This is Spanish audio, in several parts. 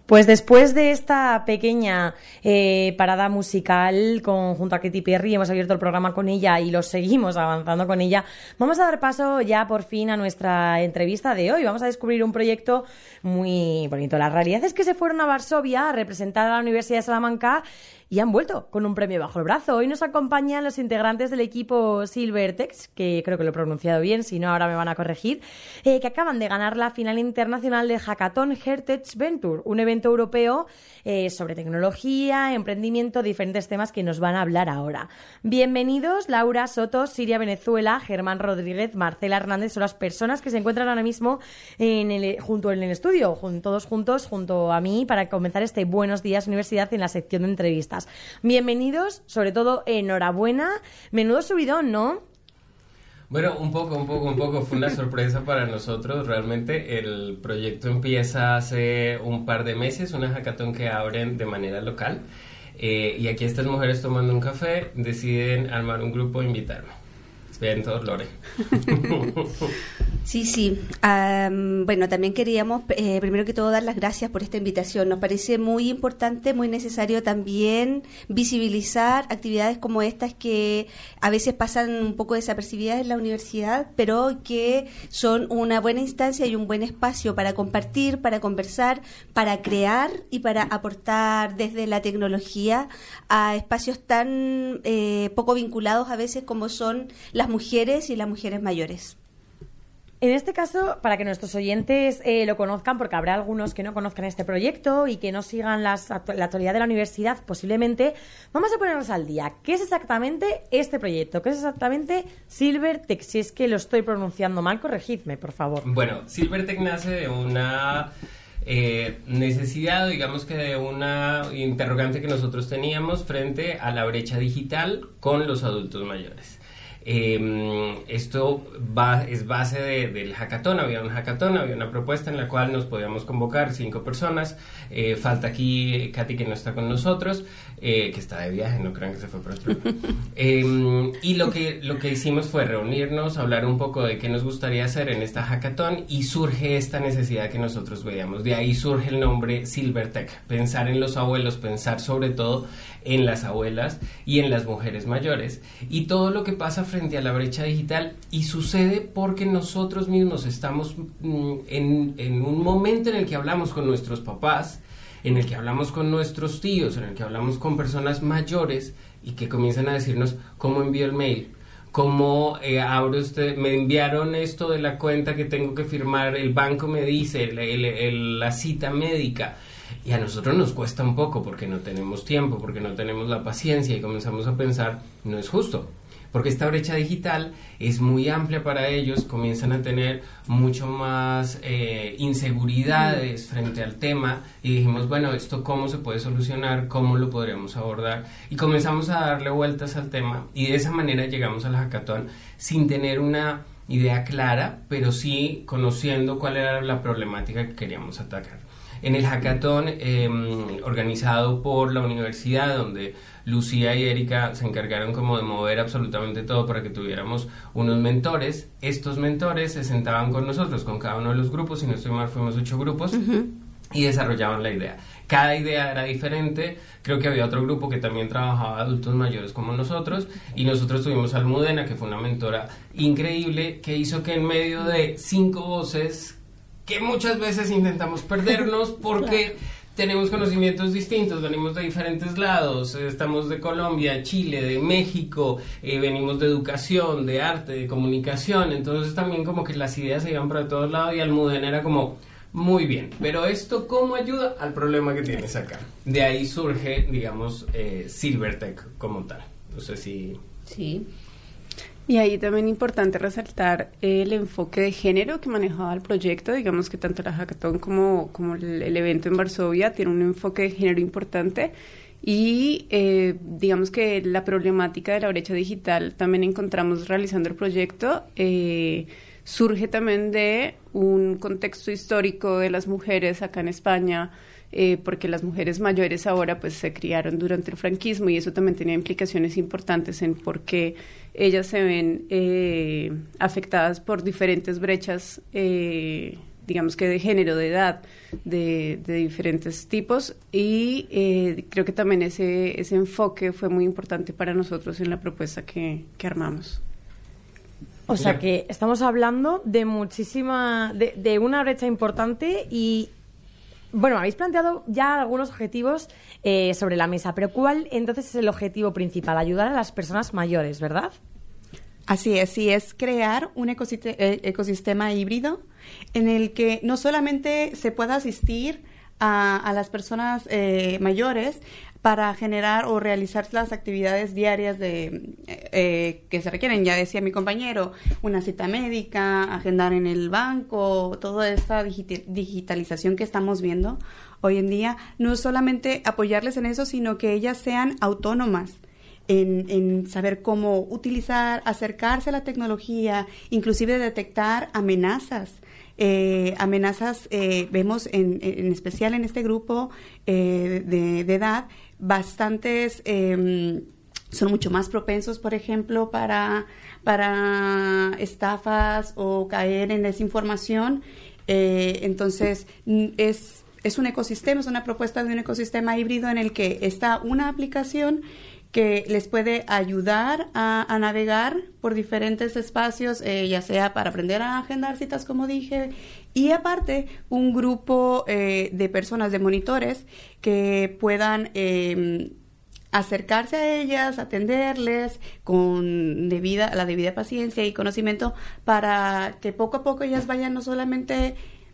Pues después de esta pequeña parada musical junto a Katy Perry, hemos abierto el programa con ella y lo seguimos avanzando con ella. Vamos a dar paso ya por fin a nuestra entrevista de hoy. Vamos a descubrir un proyecto muy bonito. La realidad es que se fueron a Varsovia a representar a la Universidad de Salamanca y han vuelto con un premio bajo el brazo. Hoy nos acompañan los integrantes del equipo Silvertex, que creo que lo he pronunciado bien, si no ahora me van a corregir, que acaban de ganar la final internacional del Hackathon Heritage Venture, un evento europeo sobre tecnología, emprendimiento, diferentes temas que nos van a hablar ahora. Bienvenidos, Laura Soto, Siria Venezuela, Germán Rodríguez, Marcela Hernández, son las personas que se encuentran ahora mismo junto en el estudio, todos juntos, junto a mí, para comenzar este Buenos Días Universidad en la sección de entrevistas. Bienvenidos, sobre todo enhorabuena. Menudo subidón, ¿no? Bueno, un poco. Fue una sorpresa para nosotros. Realmente el proyecto empieza hace un par de meses, una hackathon que abren de manera local. Y aquí estas mujeres tomando un café deciden armar un grupo e invitarme. Bien, todos, Lore. Sí. Bueno, también queríamos, primero que todo, dar las gracias por esta invitación. Nos parece muy importante, muy necesario también visibilizar actividades como estas que a veces pasan un poco desapercibidas en la universidad, pero que son una buena instancia y un buen espacio para compartir, para conversar, para crear y para aportar desde la tecnología a espacios tan poco vinculados a veces como son las mujeres y las mujeres mayores. En este caso, para que nuestros oyentes lo conozcan, porque habrá algunos que no conozcan este proyecto y que no sigan la actualidad de la universidad, posiblemente, vamos a ponernos al día. ¿Qué es exactamente este proyecto? ¿Qué es exactamente Silvertex? Si es que lo estoy pronunciando mal, corregidme, por favor. Bueno, Silvertex nace de una necesidad, digamos que de una interrogante que nosotros teníamos frente a la brecha digital con los adultos mayores. Esto es base del hackathon. Había un hackathon, había una propuesta en la cual nos podíamos convocar 5 personas. Falta aquí Katy, que no está con nosotros, que está de viaje, no crean que se fue por otro lado. Y lo que hicimos fue reunirnos, hablar un poco de qué nos gustaría hacer en esta hackathon, y surge esta necesidad que nosotros veíamos. De ahí surge el nombre Silvertex, pensar en los abuelos, pensar sobre todo en las abuelas y en las mujeres mayores, y todo lo que pasa frente a la brecha digital. Y sucede porque nosotros mismos estamos en un momento en el que hablamos con nuestros papás, en el que hablamos con nuestros tíos, en el que hablamos con personas mayores y que comienzan a decirnos: ¿cómo envío el mail? ¿Cómo me enviaron esto de la cuenta que tengo que firmar? El banco me dice, la cita médica. Y a nosotros nos cuesta un poco porque no tenemos tiempo, porque no tenemos la paciencia, y comenzamos a pensar: no es justo, porque esta brecha digital es muy amplia para ellos, comienzan a tener mucho más inseguridades frente al tema, y dijimos, bueno, ¿esto cómo se puede solucionar? ¿Cómo lo podríamos abordar? Y comenzamos a darle vueltas al tema, y de esa manera llegamos al hackathon sin tener una idea clara, pero sí conociendo cuál era la problemática que queríamos atacar. En el hackathon organizado por la universidad, donde Lucía y Erika se encargaron como de mover absolutamente todo para que tuviéramos unos mentores, estos mentores se sentaban con nosotros, con cada uno de los grupos, si no estoy mal fuimos 8 grupos, y desarrollaban la idea. Cada idea era diferente. Creo que había otro grupo que también trabajaba adultos mayores como nosotros, y nosotros tuvimos a Almudena, que fue una mentora increíble, que hizo que en medio de 5 voces que muchas veces intentamos perdernos porque tenemos conocimientos distintos, venimos de diferentes lados, estamos de Colombia, Chile, de México, venimos de educación, de arte, de comunicación, entonces también como que las ideas se iban para todos lados, y Almudena era como: muy bien, pero esto ¿cómo ayuda al problema que tienes acá? De ahí surge, digamos, Silvertex como tal. No sé si... Sí. Y ahí también importante resaltar el enfoque de género que manejaba el proyecto. Digamos que tanto la hackathon como el evento en Varsovia tiene un enfoque de género importante, y digamos que la problemática de la brecha digital también encontramos realizando el proyecto surge también de un contexto histórico de las mujeres acá en España, porque las mujeres mayores ahora pues se criaron durante el franquismo, y eso también tenía implicaciones importantes en por qué ellas se ven afectadas por diferentes brechas digamos que de género, de edad, de diferentes tipos, y creo que también ese enfoque fue muy importante para nosotros en la propuesta que armamos. O sea que estamos hablando de muchísima, de una brecha importante y, bueno, habéis planteado ya algunos objetivos sobre la mesa, pero ¿cuál entonces es el objetivo principal? Ayudar a las personas mayores, ¿verdad? Así es crear un ecosistema híbrido en el que no solamente se pueda asistir a las personas mayores para generar o realizar las actividades diarias que se requieren. Ya decía mi compañero, una cita médica, agendar en el banco, toda esta digitalización que estamos viendo hoy en día, no solamente apoyarles en eso, sino que ellas sean autónomas en saber cómo utilizar, acercarse a la tecnología, inclusive detectar amenazas. Vemos en especial en este grupo de edad, bastantes son mucho más propensos, por ejemplo, para estafas o caer en desinformación. Entonces, es un ecosistema, es una propuesta de un ecosistema híbrido en el que está una aplicación que les puede ayudar a navegar por diferentes espacios, ya sea para aprender a agendar citas, como dije, y aparte un grupo de personas, de monitores, que puedan acercarse a ellas, atenderles con la debida paciencia y conocimiento, para que poco a poco ellas vayan no solamente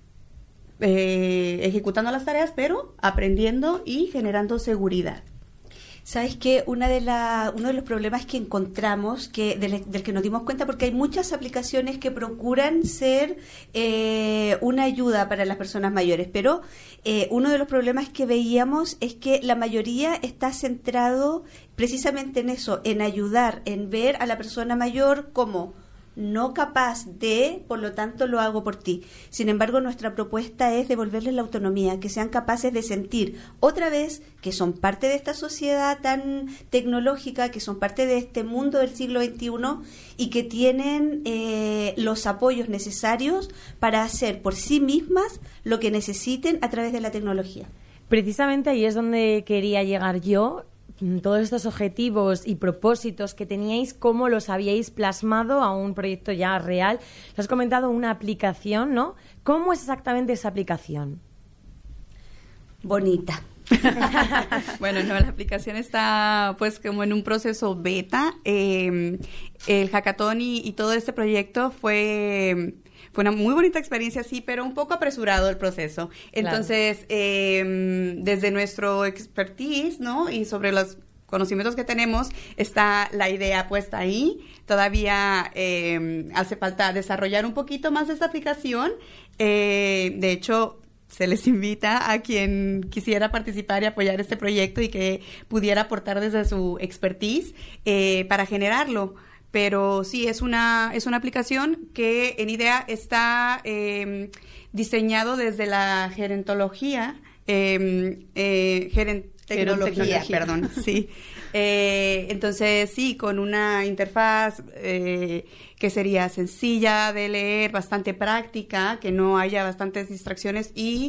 ejecutando las tareas, pero aprendiendo y generando seguridad. ¿Sabes qué? Uno de los problemas que encontramos, del que nos dimos cuenta, porque hay muchas aplicaciones que procuran ser una ayuda para las personas mayores, pero uno de los problemas que veíamos es que la mayoría está centrado precisamente en eso, en ayudar, en ver a la persona mayor como no capaz de, por lo tanto lo hago por ti. Sin embargo, nuestra propuesta es devolverles la autonomía, que sean capaces de sentir otra vez que son parte de esta sociedad tan tecnológica, que son parte de este mundo del siglo XXI y que tienen los apoyos necesarios para hacer por sí mismas lo que necesiten a través de la tecnología. Precisamente ahí es donde quería llegar yo. Todos estos objetivos y propósitos que teníais, ¿cómo los habíais plasmado a un proyecto ya real? Os has comentado una aplicación, ¿no? ¿Cómo es exactamente esa aplicación? Bonita. Bueno, no, la aplicación está pues como en un proceso beta. El hackathon y todo este proyecto fue una muy bonita experiencia, sí, pero un poco apresurado el proceso. Entonces, desde nuestro expertise, ¿no? Y sobre los conocimientos que tenemos, está la idea puesta ahí. Todavía hace falta desarrollar un poquito más esta aplicación. De hecho, se les invita a quien quisiera participar y apoyar este proyecto y que pudiera aportar desde su expertise para generarlo. Pero sí, es una aplicación que en IDEA está diseñado desde la gerontología, gerontecnología, perdón, sí. Entonces, sí, con una interfaz que sería sencilla de leer, bastante práctica, que no haya bastantes distracciones y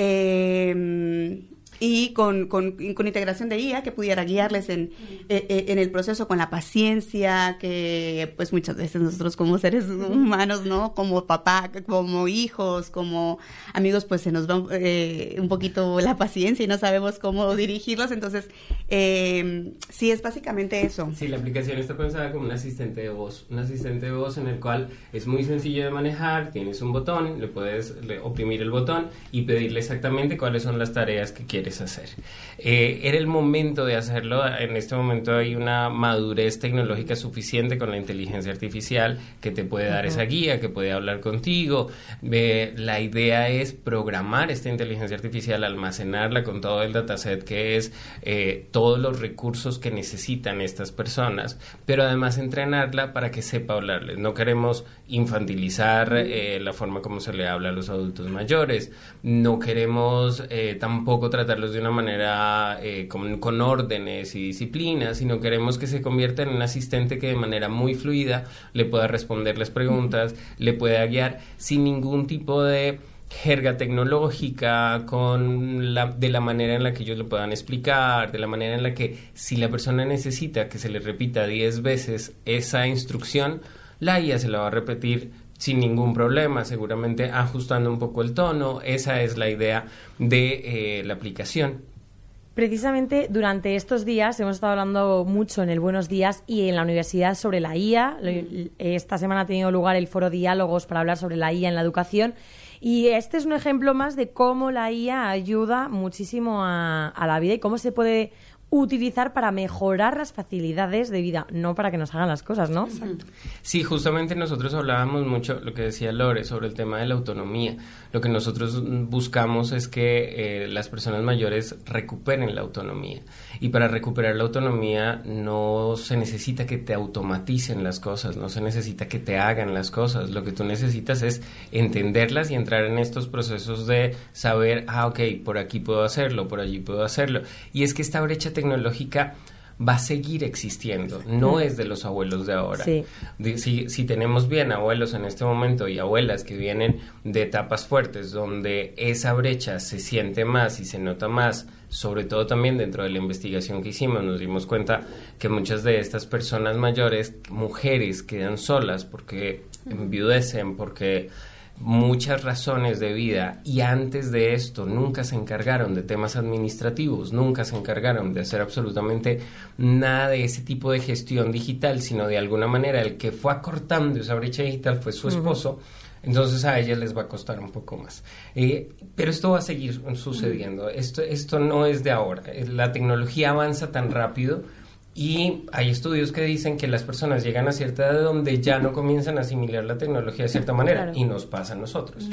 con integración de IA que pudiera guiarles en el proceso con la paciencia que pues muchas veces nosotros como seres humanos, ¿no? Como papá, como hijos, como amigos, pues se nos va un poquito la paciencia y no sabemos cómo dirigirlos. Entonces, sí, es básicamente eso. Sí, la aplicación está pensada como un asistente de voz en el cual es muy sencillo de manejar. Tienes un botón, le puedes oprimir el botón y pedirle exactamente cuáles son las tareas que quieres hacer. Era el momento de hacerlo. En este momento hay una madurez tecnológica suficiente con la inteligencia artificial que te puede dar esa guía, que puede hablar contigo. La idea es programar esta inteligencia artificial, almacenarla con todo el dataset que es todos los recursos que necesitan estas personas, pero además entrenarla para que sepa hablarles. No queremos infantilizar la forma como se le habla a los adultos mayores. No queremos tampoco tratarlos de una manera con órdenes y disciplinas, sino queremos que se convierta en un asistente que de manera muy fluida le pueda responder las preguntas, le pueda guiar sin ningún tipo de jerga tecnológica, de la manera en la que ellos lo puedan explicar, de la manera en la que si la persona necesita que se le repita 10 veces esa instrucción, la IA se la va a repetir sin ningún problema, seguramente ajustando un poco el tono. Esa es la idea de la aplicación. Precisamente durante estos días hemos estado hablando mucho en el Buenos Días y en la universidad sobre la IA. Esta semana ha tenido lugar el foro Diálogos para hablar sobre la IA en la educación. Y este es un ejemplo más de cómo la IA ayuda muchísimo a la vida y cómo se puede utilizar para mejorar las facilidades de vida, no para que nos hagan las cosas, ¿no? Exacto. Sí, justamente nosotros hablábamos mucho, lo que decía Lore, sobre el tema de la autonomía. Lo que nosotros buscamos es que las personas mayores recuperen la autonomía. Y para recuperar la autonomía no se necesita que te automaticen las cosas, no se necesita que te hagan las cosas. Lo que tú necesitas es entenderlas y entrar en estos procesos de saber, ok, por aquí puedo hacerlo, por allí puedo hacerlo. Y es que esta brecha tecnológica va a seguir existiendo, no es de los abuelos de ahora. Sí. Si tenemos bien abuelos en este momento y abuelas que vienen de etapas fuertes donde esa brecha se siente más y se nota más, sobre todo también dentro de la investigación que hicimos, nos dimos cuenta que muchas de estas personas mayores, mujeres, quedan solas porque enviudecen, porque muchas razones de vida, y antes de esto nunca se encargaron de temas administrativos, nunca se encargaron de hacer absolutamente nada de ese tipo de gestión digital, sino de alguna manera el que fue acortando esa brecha digital fue su esposo. Entonces a ellas les va a costar un poco más. Pero esto va a seguir sucediendo. Esto no es de ahora. La tecnología avanza tan rápido y hay estudios que dicen que las personas llegan a cierta edad donde ya no comienzan a asimilar la tecnología de cierta manera. Claro. Y nos pasa a nosotros.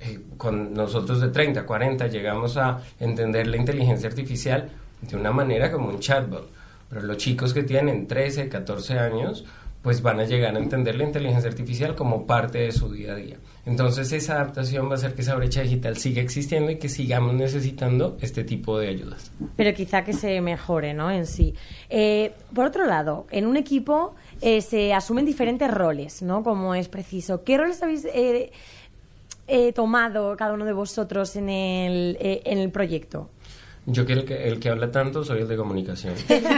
Con nosotros de 30, 40 llegamos a entender la inteligencia artificial de una manera como un chatbot. Pero los chicos que tienen 13, 14 años pues van a llegar a entender la inteligencia artificial como parte de su día a día. Entonces esa adaptación va a hacer que esa brecha digital siga existiendo y que sigamos necesitando este tipo de ayudas. Pero quizá que se mejore, ¿no?, en sí. Por otro lado, en un equipo se asumen diferentes roles, ¿no?, como es preciso. ¿Qué roles habéis tomado cada uno de vosotros en el proyecto? Yo que el que habla tanto soy el de comunicación.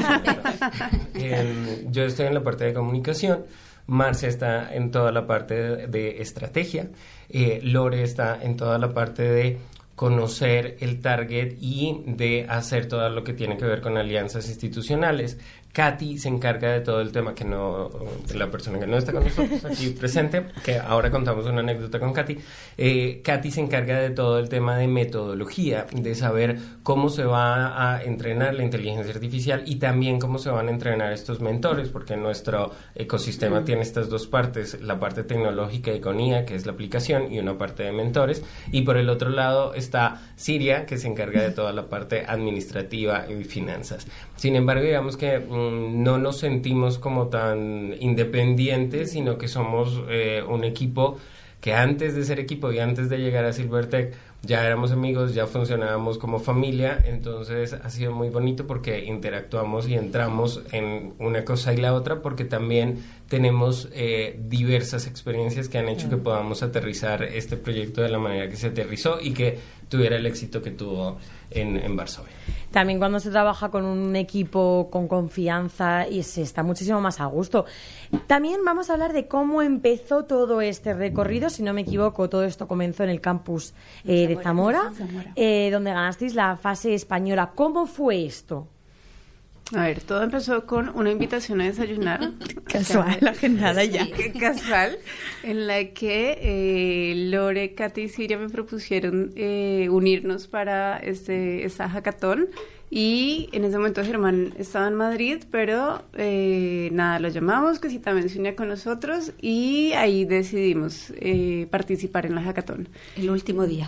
Yo estoy en la parte de comunicación, Marcia está en toda la parte de estrategia, Lore está en toda la parte de conocer el target y de hacer todo lo que tiene que ver con alianzas institucionales. Katy se encarga de todo el tema la persona que no está con nosotros aquí presente, que ahora contamos una anécdota con Katy. Katy se encarga de todo el tema de metodología, de saber cómo se va a entrenar la inteligencia artificial y también cómo se van a entrenar estos mentores, porque nuestro ecosistema tiene estas dos partes, la parte tecnológica y con IA, que es la aplicación, y una parte de mentores, y por el otro lado está Siria, que se encarga de toda la parte administrativa y finanzas. Sin embargo, digamos que no nos sentimos como tan independientes, sino que somos un equipo que antes de ser equipo y antes de llegar a Silvertech ya éramos amigos, ya funcionábamos como familia. Entonces ha sido muy bonito porque interactuamos y entramos en una cosa y la otra, porque también tenemos diversas experiencias que han hecho que podamos aterrizar este proyecto de la manera que se aterrizó y que tuviera el éxito que tuvo en Varsovia. También cuando se trabaja con un equipo con confianza y se está muchísimo más a gusto. También vamos a hablar de cómo empezó todo este recorrido. Si no me equivoco, todo esto comenzó en el campus de Zamora, donde ganasteis la fase española. ¿Cómo fue esto? A ver, todo empezó con una invitación a desayunar. Casual, la agendada ya. Casual, en la que Lore, Katy y Siria me propusieron unirnos para esta hackathon. Y en ese momento Germán estaba en Madrid, pero nada, lo llamamos, que si también se unía con nosotros, y ahí decidimos participar en la hackathon. El último día.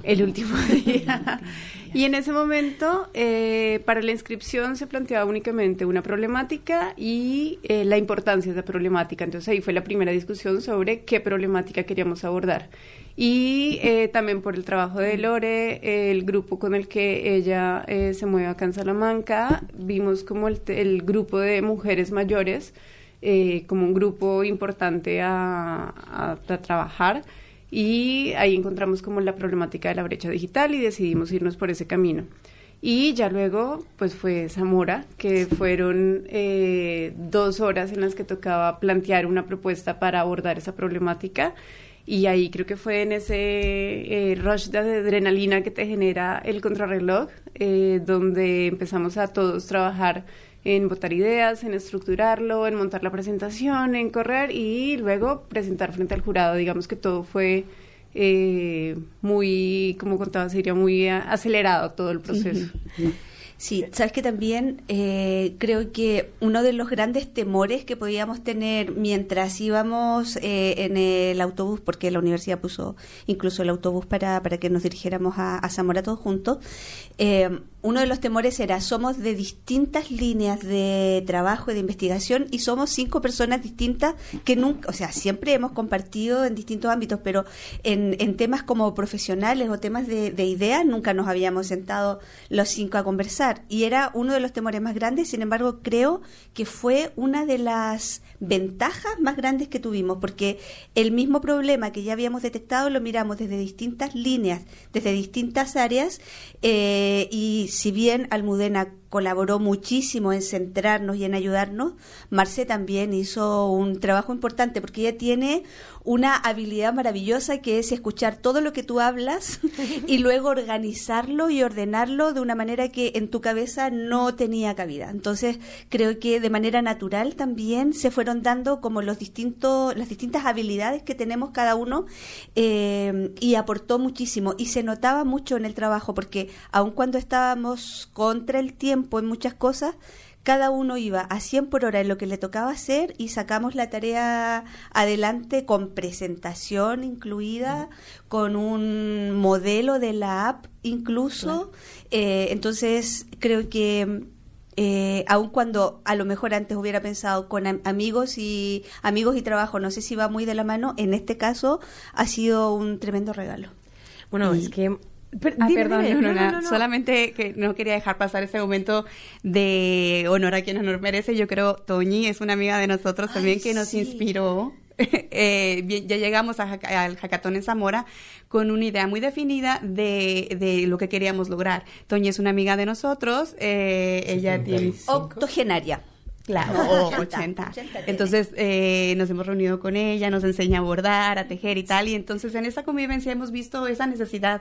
Y en ese momento, para la inscripción se planteaba únicamente una problemática y la importancia de esa problemática. Entonces ahí fue la primera discusión sobre qué problemática queríamos abordar. Y también por el trabajo de Lore, el grupo con el que ella se mueve acá en Salamanca, vimos como el grupo de mujeres mayores como un grupo importante a trabajar. y ahí encontramos como la problemática de la brecha digital y decidimos irnos por ese camino. Y ya luego, pues fue Zamora, que fueron 2 horas en las que tocaba plantear una propuesta para abordar esa problemática. Y ahí creo que fue en ese rush de adrenalina que te genera el contrarreloj, donde empezamos a todos trabajar en botar ideas, en estructurarlo, en montar la presentación, en correr y luego presentar frente al jurado. Digamos que todo fue muy, como contaba Siria, muy acelerado todo el proceso. Sí, sabes que también creo que uno de los grandes temores que podíamos tener mientras íbamos en el autobús, porque la universidad puso incluso el autobús para que nos dirigiéramos a Zamora todos juntos, uno de los temores era, somos de distintas líneas de trabajo y de investigación y somos 5 personas distintas que nunca, o sea, siempre hemos compartido en distintos ámbitos, pero en temas como profesionales o temas de ideas nunca nos habíamos sentado los 5 a conversar y era uno de los temores más grandes. Sin embargo, creo que fue una de las ventajas más grandes que tuvimos, porque el mismo problema que ya habíamos detectado lo miramos desde distintas líneas, desde distintas áreas, y si bien Almudena colaboró muchísimo en centrarnos y en ayudarnos, Marce también hizo un trabajo importante porque ella tiene una habilidad maravillosa que es escuchar todo lo que tú hablas y luego organizarlo y ordenarlo de una manera que en tu cabeza no tenía cabida. Entonces creo que de manera natural también se fueron dando como las distintas habilidades que tenemos cada uno, y aportó muchísimo y se notaba mucho en el trabajo porque aun cuando estábamos contra el tiempo en muchas cosas, cada uno iba a 100 por hora en lo que le tocaba hacer y sacamos la tarea adelante con presentación incluida, con un modelo de la app incluso. Claro. Entonces creo que aun cuando a lo mejor antes hubiera pensado con amigos y trabajo, no sé si va muy de la mano, en este caso ha sido un tremendo regalo. Bueno, es que... Perdón, no. Solamente que no quería dejar pasar ese momento de honor a quien honor merece. Yo creo Toñi es una amiga de nosotros también que nos inspiró. Ya llegamos al Hackathon en Zamora con una idea muy definida de lo que queríamos lograr. Toñi es una amiga de nosotros, ella tiene... Octogenaria. Claro, 80. Entonces nos hemos reunido con ella, nos enseña a bordar, a tejer y tal, y entonces en esa convivencia hemos visto esa necesidad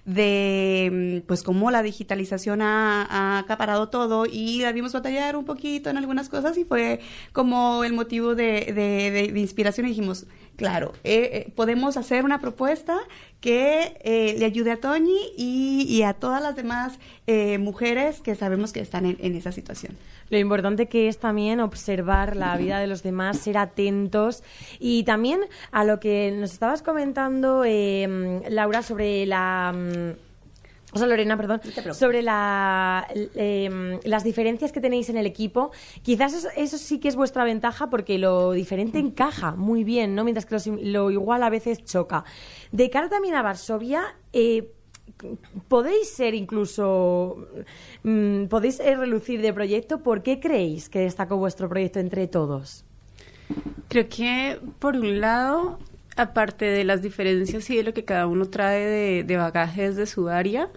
de, pues, cómo la digitalización ha acaparado todo y la vimos batallar un poquito en algunas cosas y fue como el motivo de inspiración y dijimos, claro, podemos hacer una propuesta que le ayude a Toñi y a todas las demás mujeres que sabemos que están en esa situación. Lo importante que es también observar la vida de los demás, ser atentos y también a lo que nos estabas comentando, Laura, sobre Lorena, perdón, sobre las diferencias que tenéis en el equipo. Quizás eso sí que es vuestra ventaja porque lo diferente encaja muy bien, ¿no? Mientras que lo igual a veces choca. De cara también a Varsovia, podéis ser incluso, podéis relucir de proyecto. ¿Por qué creéis que destacó vuestro proyecto entre todos? Creo que, por un lado, aparte de las diferencias y de lo que cada uno trae de bagajes de su área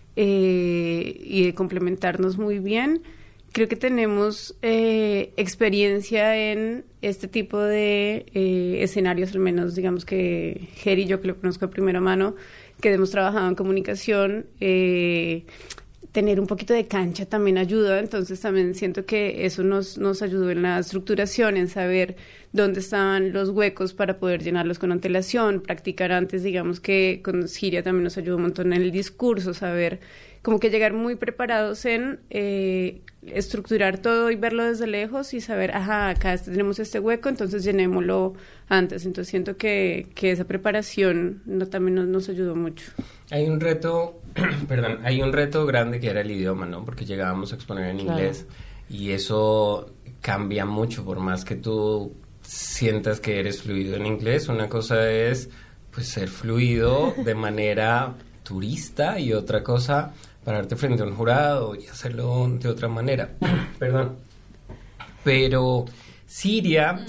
y de complementarnos muy bien, creo que tenemos experiencia en este tipo de escenarios, al menos digamos que Geri, yo que lo conozco de primera mano, que hemos trabajado en comunicación, tener un poquito de cancha también ayuda, entonces también siento que eso nos ayudó en la estructuración, en saber dónde estaban los huecos para poder llenarlos con antelación, practicar antes, digamos que con Siria también nos ayudó un montón en el discurso, saber como que llegar muy preparados en estructurar todo y verlo desde lejos y saber, acá tenemos este hueco, entonces llenémoslo antes. Entonces siento que esa preparación también nos ayudó mucho. Hay un reto, hay un reto grande que era el idioma, ¿no? Porque llegábamos a exponer en inglés y eso cambia mucho, por más que tú sientas que eres fluido en inglés. Una cosa es, pues, ser fluido de manera turista y otra cosa pararte frente a un jurado y hacerlo de otra manera. Pero Siria,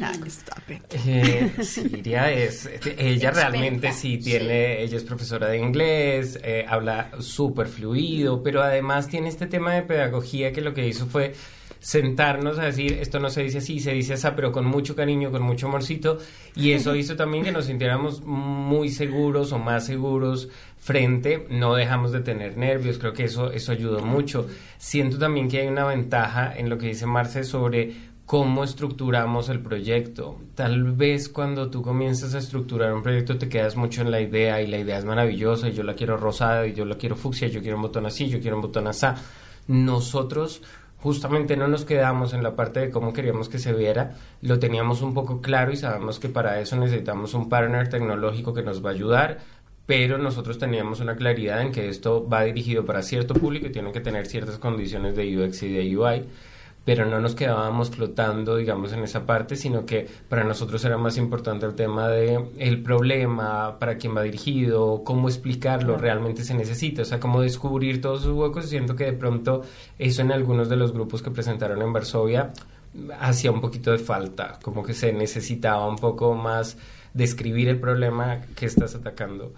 Siria ella realmente sí tiene, ella es profesora de inglés, habla súper fluido, pero además tiene este tema de pedagogía que lo que hizo fue sentarnos a decir, esto no se dice así, se dice así, pero con mucho cariño, con mucho amorcito, y eso hizo también que nos sintiéramos muy seguros o más seguros frente, no dejamos de tener nervios, creo que eso ayudó mucho. Siento también que hay una ventaja en lo que dice Marce sobre cómo estructuramos el proyecto. Tal vez cuando tú comienzas a estructurar un proyecto te quedas mucho en la idea, y la idea es maravillosa, y yo la quiero rosada, y yo la quiero fucsia, yo quiero un botón así, yo quiero un botón así. Nosotros justamente no nos quedamos en la parte de cómo queríamos que se viera, lo teníamos un poco claro y sabemos que para eso necesitamos un partner tecnológico que nos va a ayudar, pero nosotros teníamos una claridad en que esto va dirigido para cierto público y tiene que tener ciertas condiciones de UX y de UI, pero no nos quedábamos flotando, digamos, en esa parte, sino que para nosotros era más importante el tema de el problema, para quién va dirigido, cómo explicarlo, realmente se necesita, o sea, cómo descubrir todos sus huecos. Siento que de pronto eso en algunos de los grupos que presentaron en Varsovia hacía un poquito de falta, como que se necesitaba un poco más describir el problema que estás atacando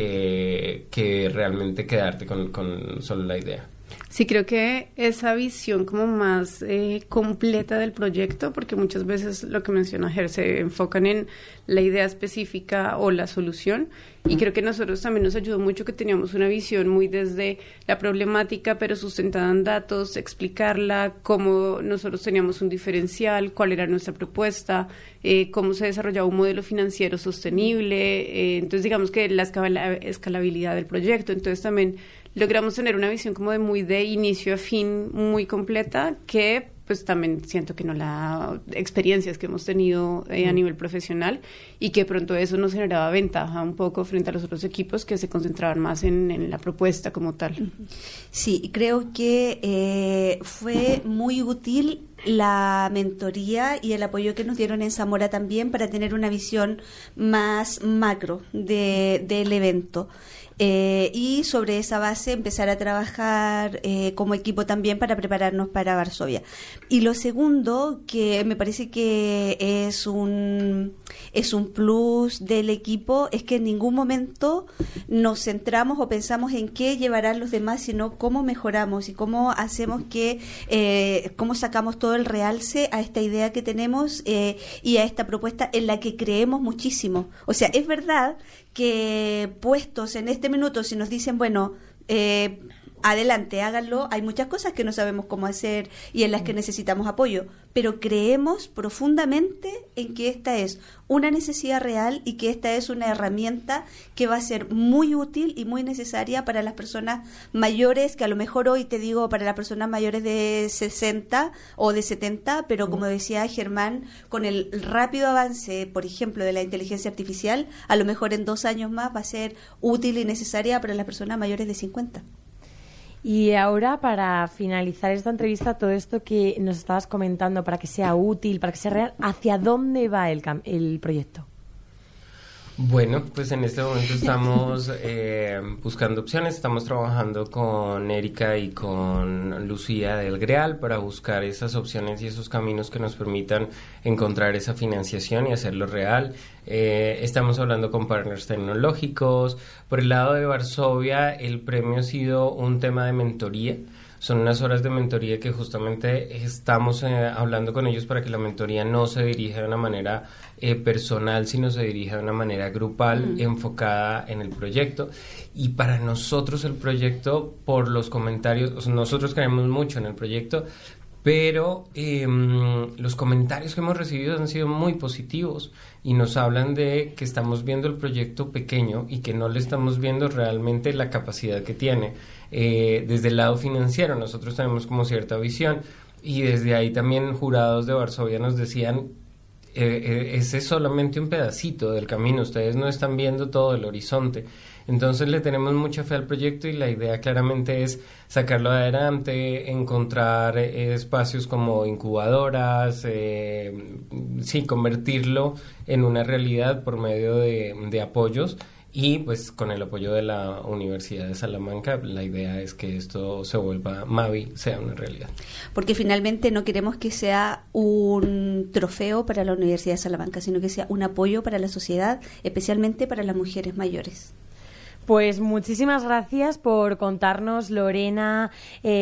que realmente quedarte con solo la idea. Sí, creo que esa visión como más completa del proyecto, porque muchas veces lo que menciona Ger, se enfocan en la idea específica o la solución, y creo que nosotros también nos ayudó mucho que teníamos una visión muy desde la problemática, pero sustentada en datos, explicarla, cómo nosotros teníamos un diferencial, cuál era nuestra propuesta, cómo se desarrollaba un modelo financiero sostenible, entonces digamos que la escalabilidad del proyecto. Entonces también logramos tener una visión como de inicio a fin muy completa, que pues también siento que no la experiencias que hemos tenido a nivel profesional, y que pronto eso nos generaba ventaja un poco frente a los otros equipos que se concentraban más en la propuesta como tal. Sí, creo que fue muy útil la mentoría y el apoyo que nos dieron en Zamora también para tener una visión más macro del evento. Y sobre esa base empezar a trabajar como equipo también para prepararnos para Varsovia. Y lo segundo, que me parece que es un plus del equipo, es que en ningún momento nos centramos o pensamos en qué llevarán los demás, sino cómo mejoramos y cómo hacemos cómo sacamos todo el realce a esta idea que tenemos y a esta propuesta en la que creemos muchísimo. O sea, es verdad que puestos en este minuto, si nos dicen, bueno, adelante, háganlo, hay muchas cosas que no sabemos cómo hacer y en las que necesitamos apoyo, pero creemos profundamente en que esta es una necesidad real y que esta es una herramienta que va a ser muy útil y muy necesaria para las personas mayores, que a lo mejor hoy te digo para las personas mayores de 60 o de 70, pero como decía Germán, con el rápido avance, por ejemplo, de la inteligencia artificial, a lo mejor en 2 años más va a ser útil y necesaria para las personas mayores de 50. Y ahora, para finalizar esta entrevista, todo esto que nos estabas comentando, para que sea útil, para que sea real, ¿hacia dónde va el proyecto? Bueno, pues en este momento estamos buscando opciones, estamos trabajando con Erika y con Lucía del Greal para buscar esas opciones y esos caminos que nos permitan encontrar esa financiación y hacerlo real. Estamos hablando con partners tecnológicos. Por el lado de Varsovia, el premio ha sido un tema de mentoría. Son unas horas de mentoría que justamente estamos hablando con ellos para que la mentoría no se dirija de una manera personal, sino se dirija de una manera grupal, enfocada en el proyecto. Y para nosotros el proyecto, por los comentarios, o sea, nosotros creemos mucho en el proyecto, pero los comentarios que hemos recibido han sido muy positivos y nos hablan de que estamos viendo el proyecto pequeño y que no le estamos viendo realmente la capacidad que tiene. Desde el lado financiero nosotros tenemos como cierta visión, y desde ahí también jurados de Varsovia nos decían ese es solamente un pedacito del camino, ustedes no están viendo todo el horizonte. Entonces le tenemos mucha fe al proyecto y la idea claramente es sacarlo adelante, encontrar espacios como incubadoras, convertirlo en una realidad por medio de apoyos y pues con el apoyo de la Universidad de Salamanca, la idea es que esto se vuelva, Mavi sea una realidad. Porque finalmente no queremos que sea un trofeo para la Universidad de Salamanca, sino que sea un apoyo para la sociedad, especialmente para las mujeres mayores. Pues muchísimas gracias por contarnos, Lorena,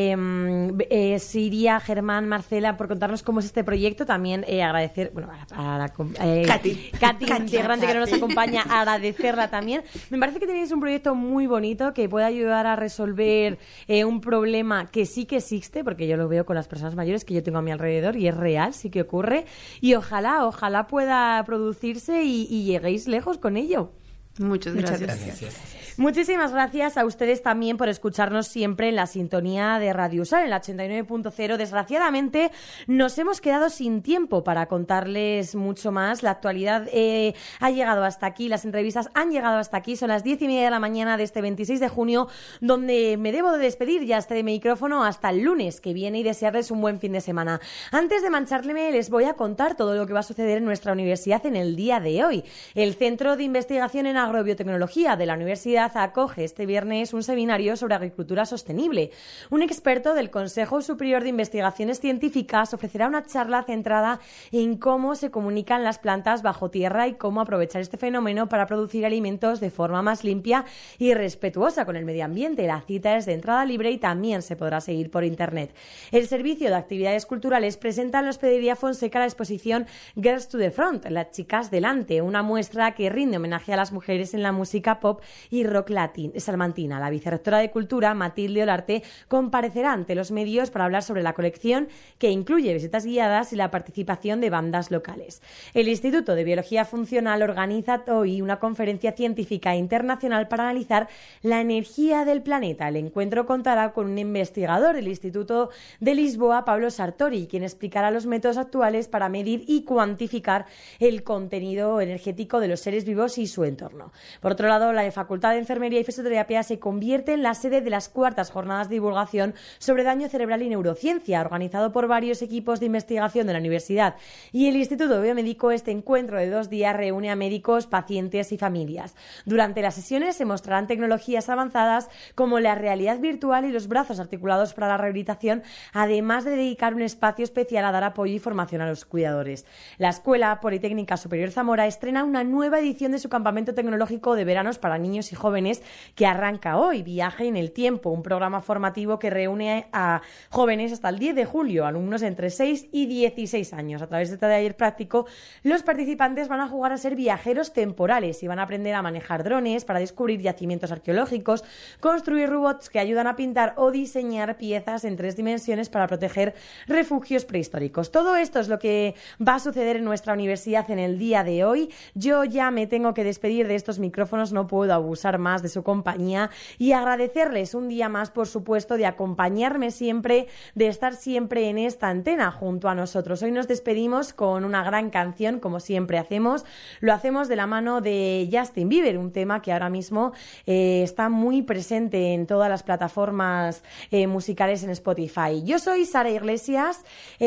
Siria, Germán, Marcela, por contarnos cómo es este proyecto. También agradecer, bueno, a Katy, integrante que no nos acompaña, agradecerla también. Me parece que tenéis un proyecto muy bonito que puede ayudar a resolver un problema que sí que existe, porque yo lo veo con las personas mayores que yo tengo a mi alrededor y es real, sí que ocurre. Y ojalá pueda producirse y lleguéis lejos con ello. Muchas gracias. Muchísimas gracias a ustedes también por escucharnos siempre en la sintonía de Radio USAL, en la 89.0. Desgraciadamente nos hemos quedado sin tiempo para contarles mucho más. La actualidad ha llegado hasta aquí, las entrevistas han llegado hasta aquí. Son las 10:30 de la mañana de este 26 de junio, donde me debo de despedir ya de micrófono hasta el lunes que viene y desearles un buen fin de semana. Antes de mancharme, les voy a contar todo lo que va a suceder en nuestra universidad en el día de hoy. El Centro de Investigación en Agrobiotecnología de la Universidad acoge este viernes un seminario sobre agricultura sostenible. Un experto del Consejo Superior de Investigaciones Científicas ofrecerá una charla centrada en cómo se comunican las plantas bajo tierra y cómo aprovechar este fenómeno para producir alimentos de forma más limpia y respetuosa con el medio ambiente. La cita es de entrada libre y también se podrá seguir por internet. El Servicio de Actividades Culturales presenta en la Hospedería Fonseca la exposición Girls to the Front, las chicas delante, una muestra que rinde homenaje a las mujeres en la música pop y rock salmantina. La vicerrectora de Cultura, Matilde Olarte, comparecerá ante los medios para hablar sobre la colección, que incluye visitas guiadas y la participación de bandas locales. El Instituto de Biología Funcional organiza hoy una conferencia científica internacional para analizar la energía del planeta. El encuentro contará con un investigador del Instituto de Lisboa, Pablo Sartori, quien explicará los métodos actuales para medir y cuantificar el contenido energético de los seres vivos y su entorno. Por otro lado, la Facultad de Enfermería y Fisioterapia se convierte en la sede de las 4ª jornadas de divulgación sobre daño cerebral y neurociencia, organizado por varios equipos de investigación de la universidad y el Instituto Biomédico. Este encuentro de 2 días reúne a médicos, pacientes y familias. Durante las sesiones se mostrarán tecnologías avanzadas como la realidad virtual y los brazos articulados para la rehabilitación, además de dedicar un espacio especial a dar apoyo y formación a los cuidadores. La Escuela Politécnica Superior Zamora estrena una nueva edición de su campamento tecnológico de veranos para niños y jóvenes que arranca hoy, Viaje en el Tiempo, un programa formativo que reúne a jóvenes hasta el 10 de julio, alumnos entre 6 y 16 años. A través de este taller práctico, los participantes van a jugar a ser viajeros temporales y van a aprender a manejar drones para descubrir yacimientos arqueológicos, construir robots que ayudan a pintar o diseñar piezas en 3 dimensiones para proteger refugios prehistóricos. Todo esto es lo que va a suceder en nuestra universidad en el día de hoy. Yo ya me tengo que despedir de estos micrófonos, no puedo abusar más de su compañía y agradecerles un día más, por supuesto, de acompañarme siempre, de estar siempre en esta antena junto a nosotros. Hoy nos despedimos con una gran canción, como siempre hacemos. Lo hacemos de la mano de Justin Bieber, un tema que ahora mismo está muy presente en todas las plataformas musicales en Spotify. Yo soy Sara Iglesias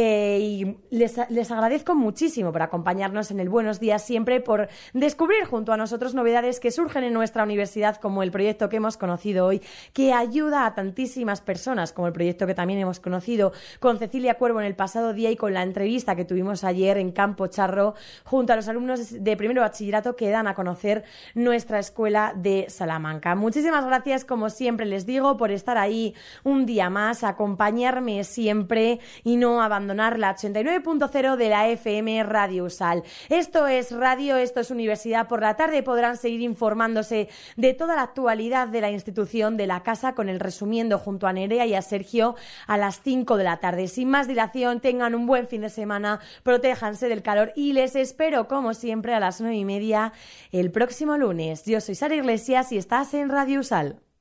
y les agradezco muchísimo por acompañarnos en el Buenos Días siempre, por descubrir junto a nosotros novedades que surgen en nuestra universidad, como el proyecto que hemos conocido hoy, que ayuda a tantísimas personas, como el proyecto que también hemos conocido con Cecilia Cuervo en el pasado día y con la entrevista que tuvimos ayer en Campo Charro junto a los alumnos de primero bachillerato que dan a conocer nuestra escuela de Salamanca. Muchísimas gracias, como siempre les digo, por estar ahí un día más, acompañarme siempre y no abandonar la 89.0 de la FM Radio USAL. Esto es radio, esto es Universidad por la Tarde. Podrán seguir informándose de toda la actualidad de la institución, de la casa, con el resumiendo junto a Nerea y a Sergio a las 5 de la tarde. Sin más dilación, tengan un buen fin de semana, protéjanse del calor y les espero, como siempre, a las 9:30 el próximo lunes. Yo soy Sara Iglesias y estás en Radio USAL.